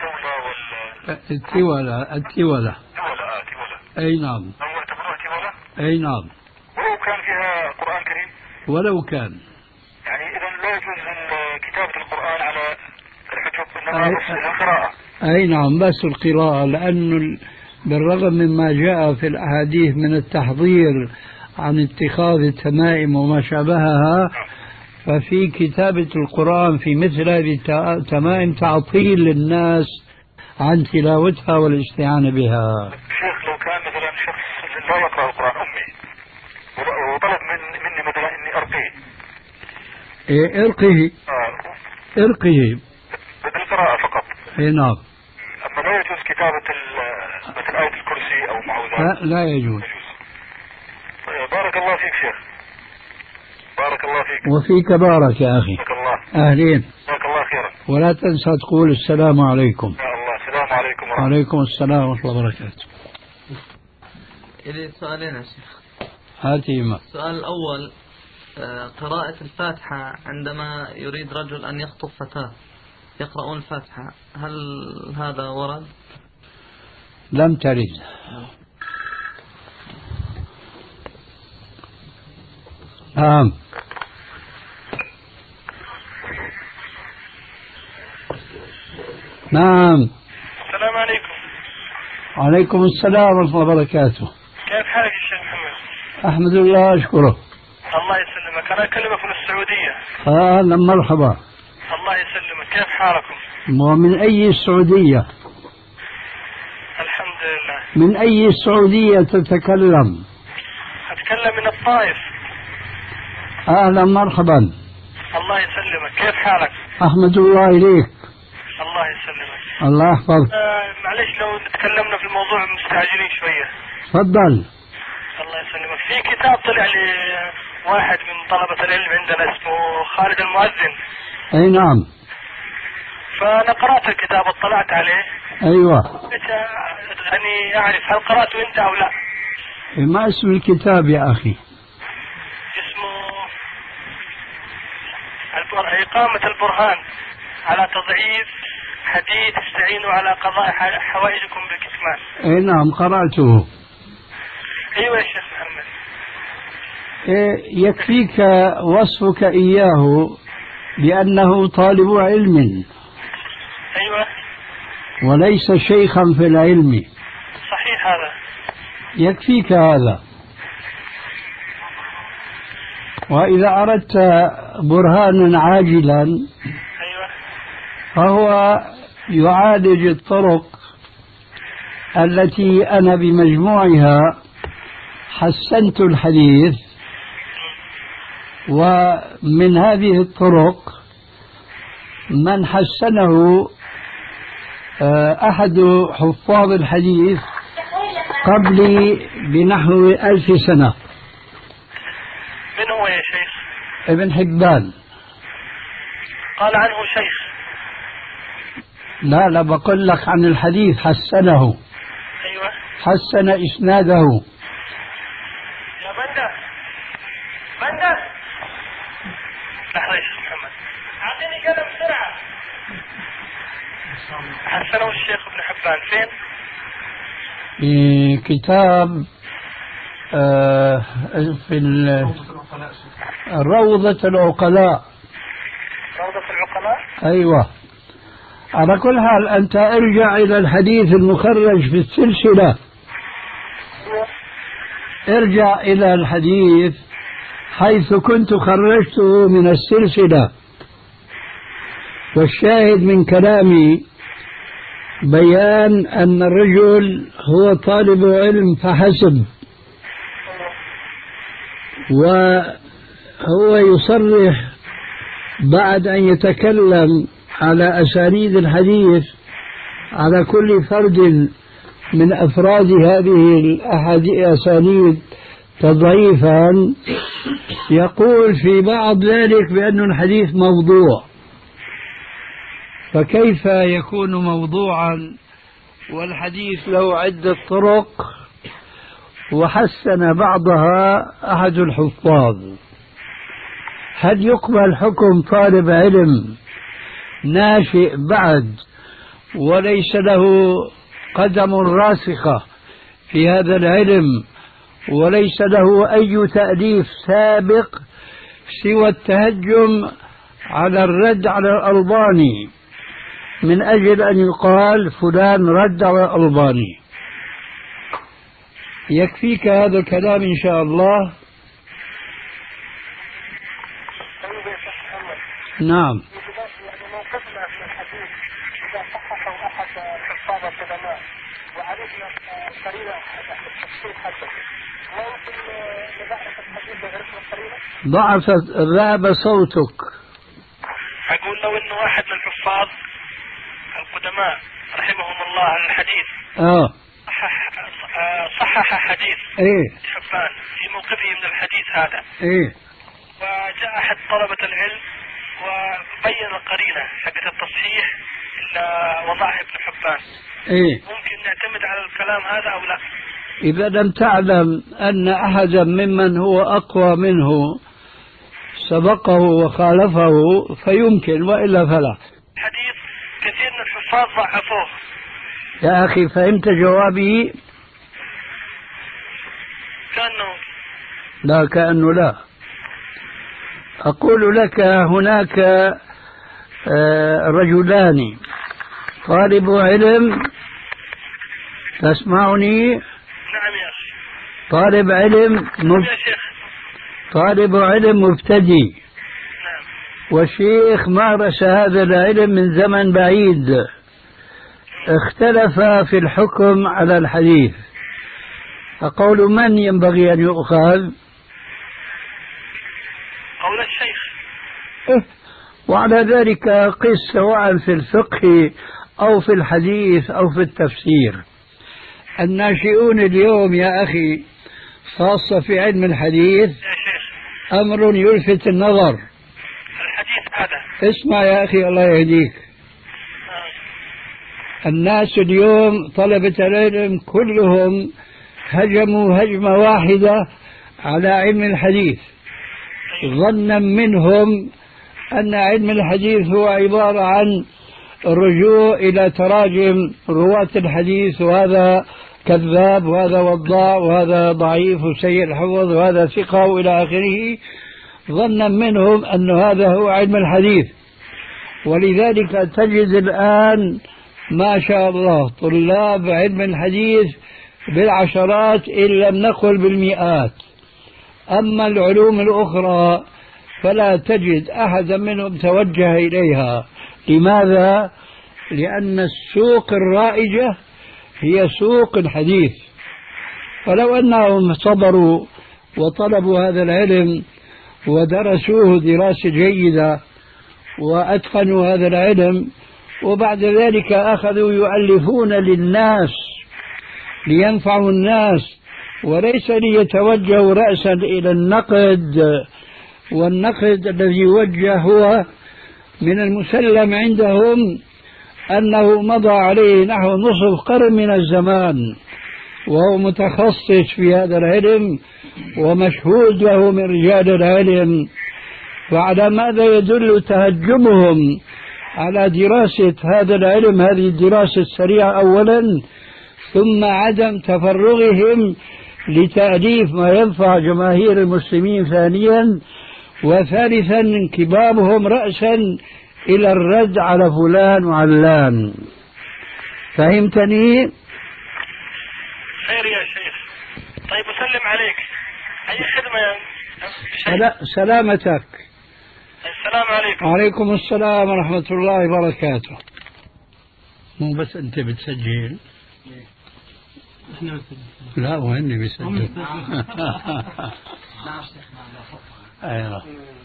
للدولة التولة. أي نعم. أو يعتبروها تولة؟ أي نعم. ولو كان فيها قرآن كريم؟ ولو كان. يعني إذا لا يجوز كتابة القرآن على الحجب إنما بس القراءة. أي نعم، بس القراءة، لأنه بالرغم مما جاء في الأحاديث من التحذير عن اتخاذ التمائم وما شابهها، ففي كتابة القرآن في مثل هذه التمائم تعطيل للناس عن تلاوتها والاستعانة بها. شيخ لو كان مثلا شخص لا يقرأ القرآن أمي وطلب مني مثلا إني أرقيه. ارقيه بالقراءة فقط. اي نعم. أما لا يجوز كتابة مثل آية الكرسي أو معوذات. لا يجوز. بارك بارك الله فيك شيخ. بارك الله فيك. وفيك بارك يا أخي. بارك الله. أهلين. جزاك الله خيرا. ولا تنسى تقول السلام عليكم. يا الله. السلام عليكم ورحمة الله. وعليكم السلام ورحمة الله وبركاته. إلي سؤالين يا شيخ. هاتيما. السؤال الأول، قراءة الفاتحة عندما يريد رجل أن يخطب فتاة يقرؤون الفاتحة، هل هذا ورد؟ لم ترد. نعم. نعم. السلام عليكم. وعليكم السلام ورحمة الله وبركاته. كيف حالك يا شيخ محمد؟ أحمد الله أشكره. الله يسلمك. أنا أكلمك من السعودية. أهلا مرحبا. الله يسلمك. كيف حالكم؟ ومن أي السعودية؟ الحمد لله. من أي السعودية تتكلم؟ أتكلم من الطائف. أهلا مرحبا. الله يسلمك. كيف حالك؟ أحمد الله إليك. الله يسلمك. الله يحفظك. معلش لو تكلمنا في الموضوع مستعجلين شوية. تفضل. الله يسلمك. في كتاب طلع لي واحد من طلبة العلم عندنا اسمه خالد المؤذن. أي نعم. فأنا قرأت الكتاب اطلعت عليه. أيوة. يعني أعرف هل قرأته أنت أو لا؟ ما اسم الكتاب يا أخي؟ اسمه إقامة البرهان على تضعيف حديث استعينوا على قضاء حوائجكم بالكتمان. أي نعم قرأته. أيوة يا شيخ محمد. يكفيك وصفك إياه بأنه طالب علم. أيوة. وليس شيخا في العلم. صحيح هذا. يكفيك هذا. وإذا أردت برهانا عاجلا أيوة. فهو يعالج الطرق التي أنا بمجموعها حسنت الحديث، ومن هذه الطرق من حسنه أحد حفاظ الحديث قبلي بنحو 1000 سنة. من هو يا شيخ؟ ابن حبان. قال عنه شيخ. لا بقول لك عن الحديث حسنه. أيوة. حسن إسناده. يا بندر بندر لحظة يا شيخ محمد، أعطيني قلم بسرعة. حسنه الشيخ ابن حبان فين؟ في كتاب في روضة العقلاء. روضة العقلاء. أيوة. على كل حال أنت ارجع إلى الحديث المخرج في السلسلة. ارجع إلى الحديث حيث كنت خرجته من السلسلة. والشاهد من كلامي بيان أن الرجل هو طالب علم فحسب، وهو يصرح بعد أن يتكلم على أسانيد الحديث على كل فرد من أفراد هذه الأسانيد تضعيفا، يقول في بعض ذلك بأن الحديث موضوع. فكيف يكون موضوعا والحديث له عدة طرق وحسن بعضها أحد الحفاظ؟ هل يقبل حكم طالب علم ناشئ بعد وليس له قدم راسخة في هذا العلم وليس له أي تأليف سابق سوى التهجم على الرد على الألباني من أجل أن يقال فلان رد على الألباني؟ يكفيك هذا الكلام إن شاء الله. نعم. موقفنا في الحديث إذا صححه أحد حفاظ القدماء وعرفنا قرينة التصحيح حقه، ما يمكن نضعف الحديث وعرفنا القرينة؟ ضعفت ذهب صوتك. أقول لو إنه واحد من الحفاظ القدماء رحمهم الله عن الحديث صحح حديث إيه حبان في موقفه من الحديث هذا. إيه. وجاء أحد طلبة العلم وبين القرينة حقت التصحيح اللي وضعها ابن حبان. إيه. ممكن نعتمد على الكلام هذا أو لا؟ إذا لم تعلم أن أحدا ممن هو أقوى منه سبقه وخالفه فيمكن، وإلا فلا. حديث كثير من الحفاظ ضعفوه. يا أخي فهمت جوابي؟ كأنه لا، كأنه لا. أقول لك هناك رجلان، طالب علم، تسمعني؟ نعم يا أخي. طالب علم يا شيخ. طالب علم مبتدئ، نعم. والشيخ مارس هذا العلم من زمن بعيد، اختلف في الحكم على الحديث، فقول من ينبغي أن يؤخذ؟ قول الشيخ. وعلى ذلك قس سواء في الفقه أو في الحديث أو في التفسير. الناشئون اليوم يا أخي خاصة في علم الحديث أمر يلفت النظر. الحديث هذا اسمع يا أخي الله يهديك، الناس اليوم طلبة العلم كلهم هجموا هجمة واحدة على علم الحديث، ظنا منهم أن علم الحديث هو عبارة عن الرجوع إلى تراجم رواة الحديث، وهذا كذاب وهذا وضاع وهذا ضعيف وسيء الحفظ وهذا ثقة وإلى آخره، ظنا منهم أن هذا هو علم الحديث. ولذلك تجد الآن ما شاء الله طلاب علم الحديث بالعشرات إن لم نقل بالمئات. أما العلوم الأخرى فلا تجد أحدا منهم توجه إليها. لماذا؟ لأن السوق الرائجة هي سوق الحديث. فلو أنهم صبروا وطلبوا هذا العلم ودرسوه دراسة جيدة وأتقنوا هذا العلم، وبعد ذلك أخذوا يؤلفون للناس لينفعوا الناس وليس ليتوجهوا رأسا إلى النقد، والنقد الذي يوجه هو من المسلم عندهم أنه مضى عليه نحو نصف قرن من الزمان وهو متخصص في هذا العلم ومشهود له من رجال العلم. فعلى ماذا يدل تهجمهم على دراسة هذا العلم، هذه الدراسة السريعة أولا، ثم عدم تفرغهم لتأليف ما ينفع جماهير المسلمين ثانيا، وثالثا انكبابهم رأسا إلى الرد على فلان وعلان. فهمتني؟ خير يا شيخ. طيب أسلم عليك. أي خدمة يا سلامتك. السلام عليكم. وعليكم السلام ورحمة الله وبركاته. مو بس أنت بتسجل؟ لا وهني بيسجل. أيوة.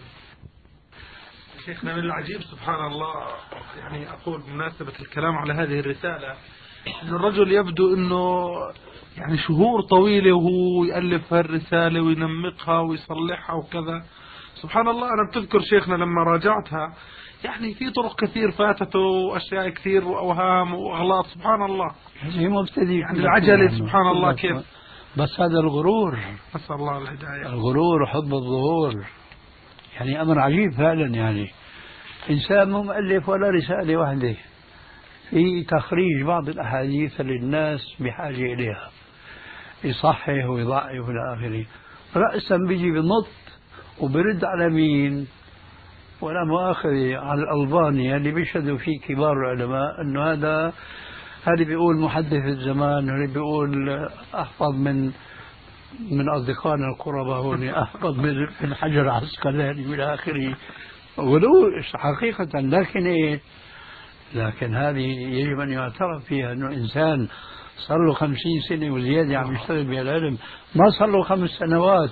شيخنا من العجيب سبحان الله، يعني أقول بمناسبة الكلام على هذه الرسالة أن الرجل يبدو أنه يعني شهور طويلة وهو يألف هالرسالة وينمقها ويصلحها وكذا. سبحان الله، أنا بتذكر شيخنا لما راجعتها يعني في طرق كثير فاتته وأشياء كثير وأوهام وأغلاط. سبحان الله، هي مبتدئ يعني العجلة سبحان الله كيف. بس هذا الغرور، نسأل الله الهداية. الغرور وحب الظهور يعني أمر عجيب فعلا. يعني إنسان مو مؤلف ولا رسالة واحدة في تخريج بعض الأحاديث للناس بحاجة إليها، يصحح ويضعف إلى آخره، رأسا بيجي بنط وبرد على مين؟ ولا مؤاخذة على الألباني اللي بيشهدوا فيه كبار العلماء أنه هذا بيقول محدث الزمان، هذا بيقول أحفظ من أصدقائنا القرباء هون، أحفظ من حجر عسقلاني إلى آخره. ولو حقيقة لكن إيه؟ لكن هذه يجب أن يعترف فيها أنه إنسان صار له 50 سنة وزيادة عم يشتغل بهالعلم، ما صار له 5 سنوات.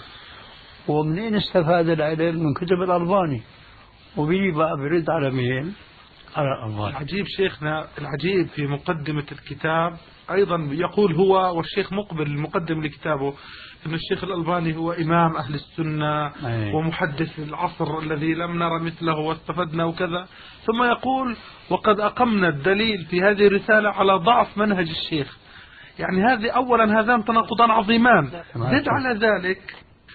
ومنين استفاد العلم؟ من كتب الألباني. وبيجي بقى برد على مين؟ على الله. العجيب شيخنا، العجيب في مقدمة الكتاب أيضا يقول هو والشيخ مقبل المقدم لكتابه أن الشيخ الألباني هو إمام أهل السنة ومحدث العصر الذي لم نرى مثله واستفدنا وكذا، ثم يقول وقد أقمنا الدليل في هذه الرسالة على ضعف منهج الشيخ. يعني هذه أولا هذان تناقضان عظيمان. زد على ذلك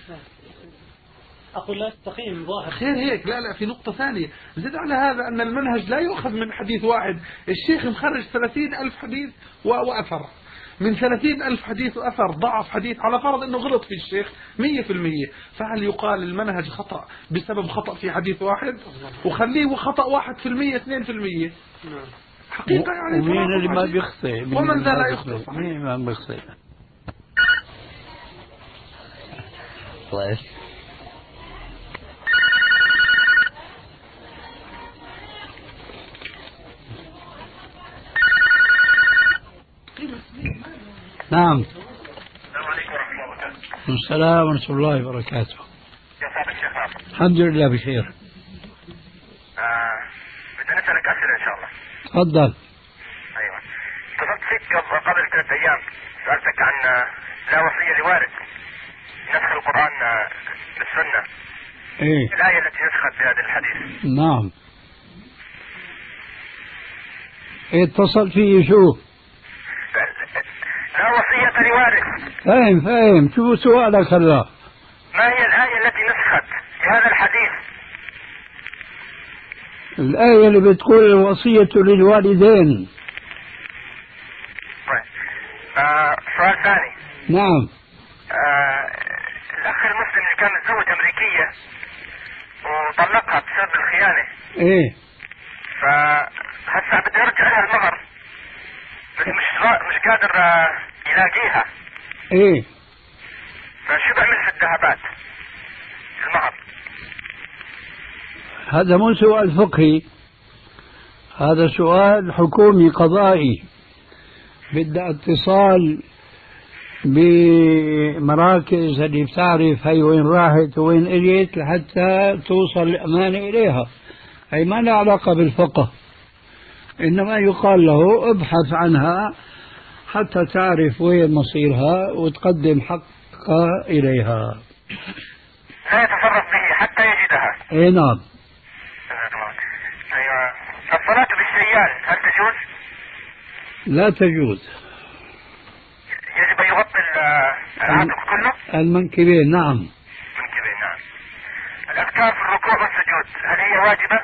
أقول لا تستقيم ظاهر خير هيك، لا في نقطة ثانية، زد على هذا أن المنهج لا يؤخذ من حديث واحد. الشيخ مخرج 30,000 حديث وأثر، من 30,000 حديث وأثر ضعف حديث، على فرض أنه غلط في الشيخ 100%، فهل يقال المنهج خطأ بسبب خطأ في حديث واحد؟ وخليه خطأ 1% 2%. حقيقة يعني ومين اللي ما بيخطئ؟ ومن ذا لا يخطئ؟ مين ما بيخطئ؟ نعم. السلام عليكم ورحمة الله وبركاته. السلام ورحمة الله وبركاته. كيف حالك شيخ ناصر؟ الحمد لله بخير. بدي نسألك أسئلة إن شاء الله. تفضل. أيوة. اتصلت فيك قبل 3 أيام، سألتك عن لا وصية لوارث، نسخ القرآن بالسنة. إيه. الآية التي نسخت بهذا الحديث. نعم. اتصل فيه شو؟ لا وصية لوارث. فاهم شو سؤالك هلا؟ ما هي الآية التي نسخت بهذا الحديث؟ الآية اللي بتقول الوصية للوالدين. طيب. سؤال ثاني. نعم. الأخ المسلم اللي كان متزوج أمريكية وطلقها بسبب الخيانة. إيه. فهسه بده يرجع لها المهر، بس مش قادر يلاقيها. إيه. فشو بعمل في الذهبات المهر؟ هذا مو سؤال فقهي، هذا سؤال حكومي قضائي، بدها اتصال بمراكز اللي بتعرف هي وين راحت وين اجت لحتى توصل الأمانة إليها. هي ما لها علاقة بالفقه، إنما يقال له ابحث عنها حتى تعرف وين مصيرها وتقدم حقها إليها. لا يتصرف به حتى يجدها. اي نعم. أيوة. الصلاة بالسيال هل تجوز؟ لا تجوز. يجب أن يغطي العاتق كله؟ المنكبين. نعم. المنكبين نعم. الأذكار في الركوع والسجود هل هي واجبة؟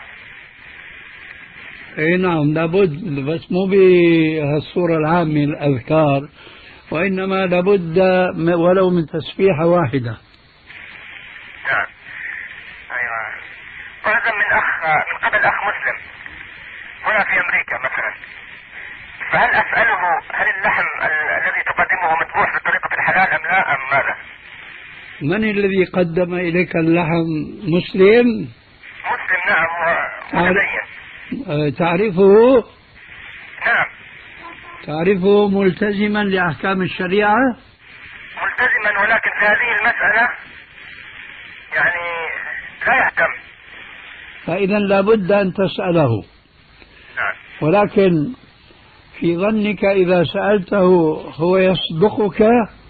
اي نعم لابد، بس مو بهالصورة العامة الأذكار، وإنما لابد ولو من تسبيحة واحدة. نعم. أيوة. طلب من قبل أخ مسلم هنا في أمريكا مثلا، فهل أسأله هل اللحم الذي تقدمه مذبوح بطريقة الحلال أم لا أم ماذا؟ من الذي قدم إليك اللحم؟ مسلم؟ مسلم نعم ومتدين. تعرفه؟ نعم. تعرفه ملتزما لأحكام الشريعة؟ ملتزما، ولكن في هذه المسألة يعني لا يهتم. فإذا لابد أن تسأله. نعم. ولكن في ظنك إذا سألته هو يصدقك؟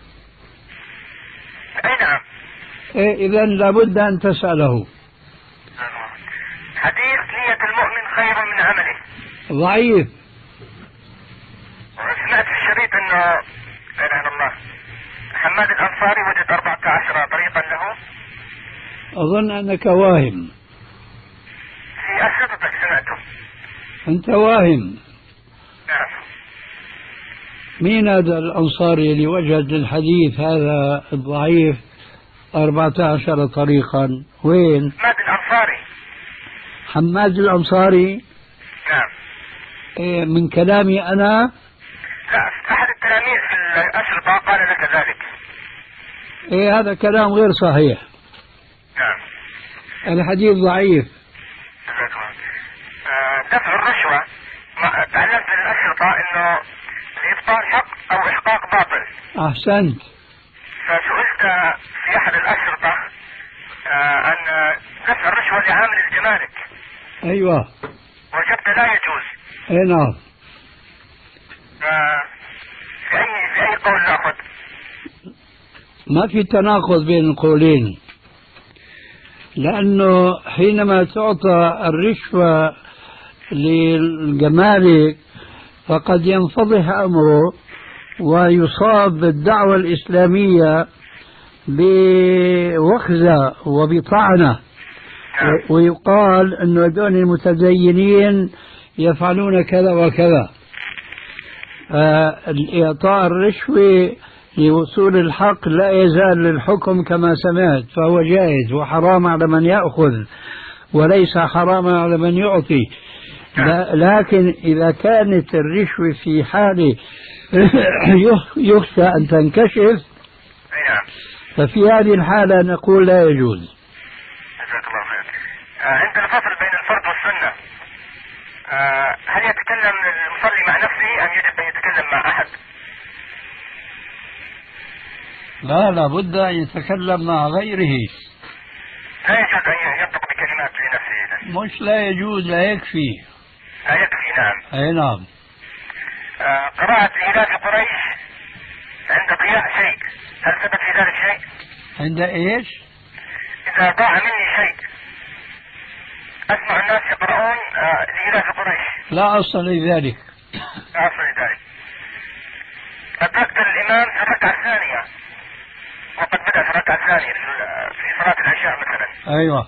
أي نعم. إذا لابد أن تسأله. حديث نية المؤمن خير من عمله ضعيف. سمعت في الشريط أنه لا إله إلا الله حماد الأنصاري وجد 14 طريقا له. أظن أنك واهم. في أشرطتك سمعته. أنت واهم. نعم. مين هذا الأنصاري اللي وجد الحديث هذا الضعيف 14 طريقا؟ وين؟ حماد الأنصاري. حماد الأنصاري. نعم. من كلامي أنا؟ لا، أحد التلاميذ في الأشرطة قال لك ذلك. هذا كلام غير صحيح. نعم. الحديث ضعيف. دفع الرشوة تعلمت من الأشرطة أنه الإبطال حق أو إحقاق باطل. أحسنت. فسئلت في أحد الأشرطة عن دفع الرشوة لعامل الجمارك. أيوة. وجدت لا يجوز. اي نعم. في أي قول نأخذ؟ ما في تناقض بين القولين، لأنه حينما تعطى الرشوة للجمارك فقد ينفضح أمره ويصاب بالدعوة الإسلامية بوخزة وبطعنة، ويقال أن هذول المتدينين يفعلون كذا وكذا. إعطاء الرشوة لوصول الحق لا يزال للحكم كما سمعت، فهو جائز وحرام على من يأخذ وليس حراما على من يعطي. لكن إذا كانت الرشوة في حال يخشى أن تنكشف ففي هذه الحالة نقول لا يجوز. جزاك الله خير. عند الفصل بين الفرض والسنة هل يتكلم المصلي مع نفسه أم يجب أن يتكلم مع أحد؟ لا بد أن يتكلم مع غيره. لا يجوز أن ينطق بكلمات لنفسه. مش لا يجوز، لا يكفي. لا يكفي. نعم. أي نعم. قراءة إيلاف قريش عند ضياع شيء، هل ثبت في ذلك شيء؟ عند إيش؟ إذا ضاع مني شيء أسمع الناس يقرؤون لإيلاف قريش. لا أصل لذلك. لا أصل لذلك. أدركت الإمام في الركعة الثانية وقد بدأ في الركعة الثانية في صلاة العشاء مثلا. أيوة.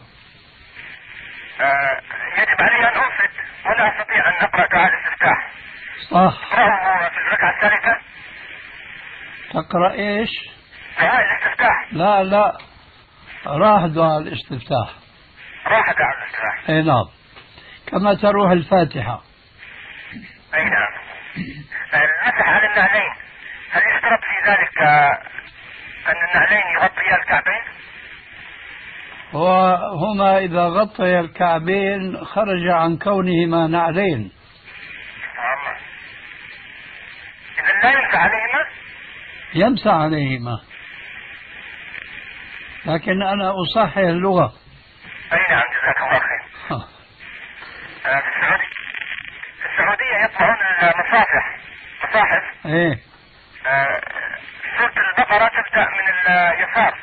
يجب علي أن أنصت ولا أستطيع أن أقرأ دعاء الاستفتاح. صح. أقرأه في الركعة الثالثة. تقرأ إيش؟ دعاء الاستفتاح. لا راح دعاء الاستفتاح. راح دعاء الاستفتاح. أي نعم، كما تروح الفاتحة. أي نعم. المسح على النعلين هل يشترط في ذلك أن النعلين يغطيا الكعبين؟ وهما إذا غطي الكعبين خرج عن كونهما نعلين. الله. إذا لا يمسح عليهما؟ يمسح عليهما، لكن أنا أصحح اللغة. أي نعم. جزاك الله خير. في السعودية يطبعون مصاحف. إيه. سورة البقرة تبدأ من اليسار،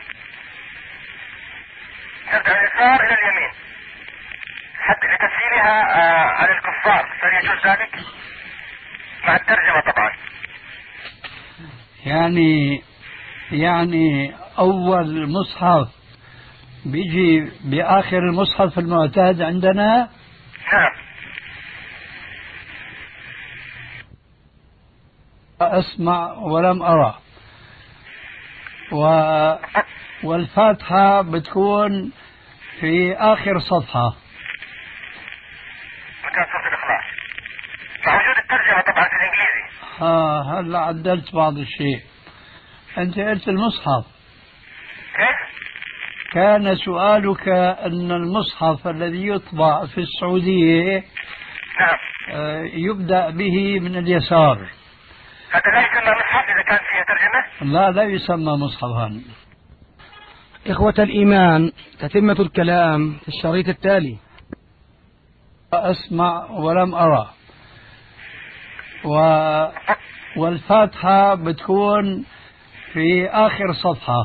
تبدأ من اليسار إلى اليمين حتى لتسهيلها على الكفار، فهل يجوز ذلك؟ مع الترجمة طبعا. يعني أول مصحف بيجي بآخر المصحف المعتاد عندنا. نعم. أسمع ولم أرى، والفاتحة بتكون في آخر صفحة مكان صوت الإخلاص، مع وجود الترجمة طبعا في الإنجليزي. هلا عدلت بعض الشيء. أنت قلت المصحف. كيف؟ كان سؤالك أن المصحف الذي يطبع في السعودية نعم يبدأ به من اليسار. هذا لا يسمى مصحف إذا كان فيها ترجمة؟ لا يسمى مصحفا. إخوة الإيمان، تتمة الكلام في الشريط التالي. أسمع ولم أرى، والفاتحة بتكون في آخر صفحة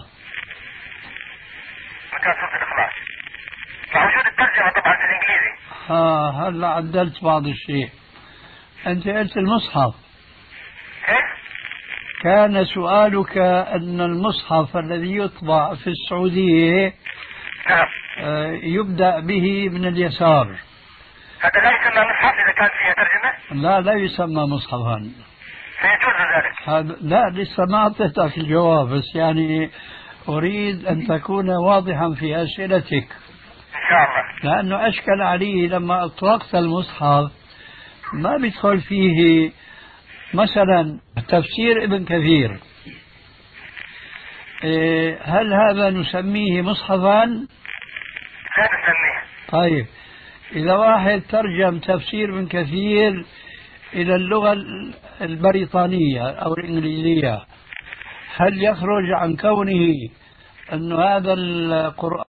مكان صوت الإخلاص، مع وجود الترجمة طبعا في الإنجليزي. هلا عدلت بعض الشيء. أنت قلت المصحف. كيف؟ كان سؤالك أن المصحف الذي يطبع في السعودية نعم يبدأ به من اليسار. هذا لا يسمى مصحف إذا كان فيها ترجمة؟ لا يسمى مصحفا. فيجوز ذلك؟ لا لسه ما أعطيتك الجواب، بس يعني أريد أن تكون واضحا في أسئلتك، إن شاء الله. لأنه أشكل علي لما أطلقت المصحف ما بيدخل فيه مثلا تفسير ابن كثير. هل هذا نسميه مصحفا؟ لا نسميه. طيب إذا واحد ترجم تفسير ابن كثير إلى اللغة البريطانية أو الإنجليزية، هل يخرج عن كونه أن هذا القرآن